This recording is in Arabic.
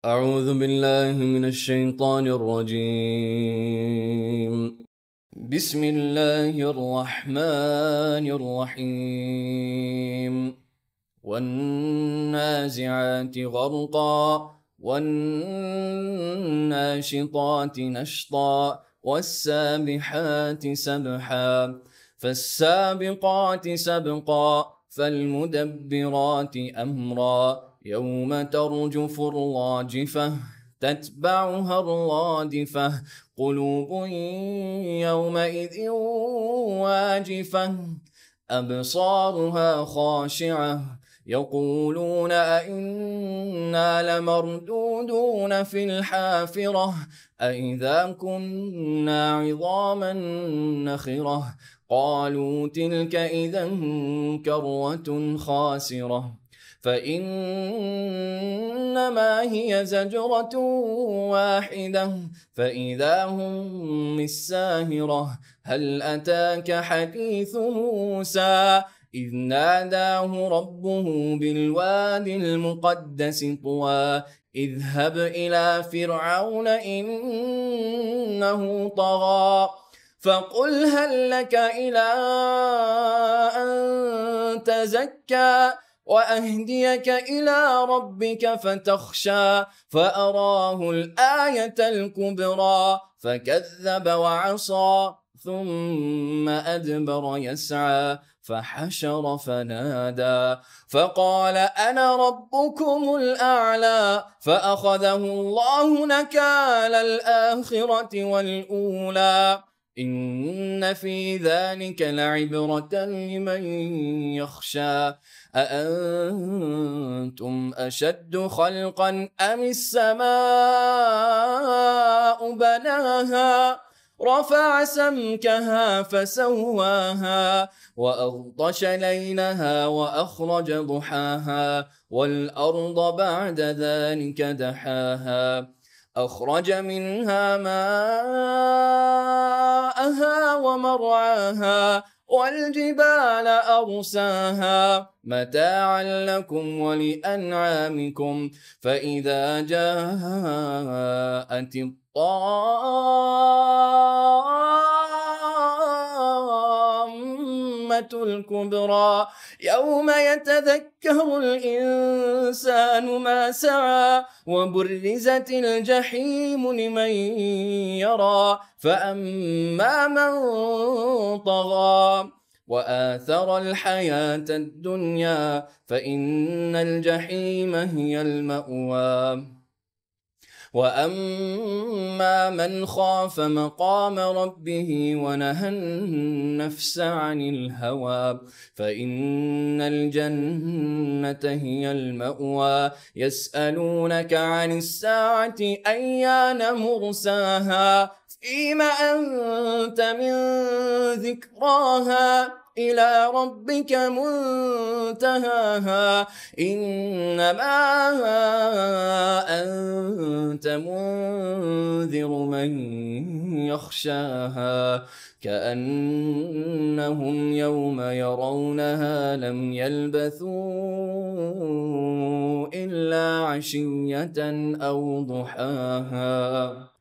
أعوذ بالله من الشيطان الرجيم. بسم الله الرحمن الرحيم. والنازعات غرقا والناشطات نشطا والسابحات سبحا فالسابقات سبقا فالمدبرات أمرا يوم ترجف الراجفة تتبعها الرادفة قلوب يومئذ واجفة أبصارها خاشعة يقولون أئنا لمردودون في الحافرة أئذا كنا عظاما نخرة قالوا تلك إذا كرة خاسرة فإنما هي زجرة واحدة فإذا هم بالساهرة هل أتاك حديث موسى إذ ناداه ربه بالواد المقدس طوى اذهب إلى فرعون إنه طغى فقل هل لك إلى أن تزكى وأهديك إلى ربك فتخشى فأراه الآية الكبرى فكذب وعصى ثم أدبر يسعى فحشر فنادى فقال أنا ربكم الأعلى فأخذه الله نكال الآخرة والأولى إن في ذلك لعبرة لمن يخشى أأنتم أشد خلقا أم السماء بناها رفع سمكها فسواها وأغطش ليلها وأخرج ضحاها والأرض بعد ذلك دحاها أخرج منها ماءها ومرعاها والجبال أرساها متاعا لكم ولأنعامكم فإذا جاءت الطامة الكبرى يوم يتذكر الإنسان ما سعى وبرزت الجحيم لمن يرى فأما من طغى وآثر الحياة الدنيا فإن الجحيم هي المأوى وأما من خاف مقام ربه ونهى النفس عن الهوى فإن الجنة هي المأوى يسألونك عن الساعة أيان مرساها فيم أنت من ذكراها إلى ربك منتهاها إنما أنت منذر من يخشاها كأنهم يوم يرونها لم يلبثوا إلا عشية أو ضحاها.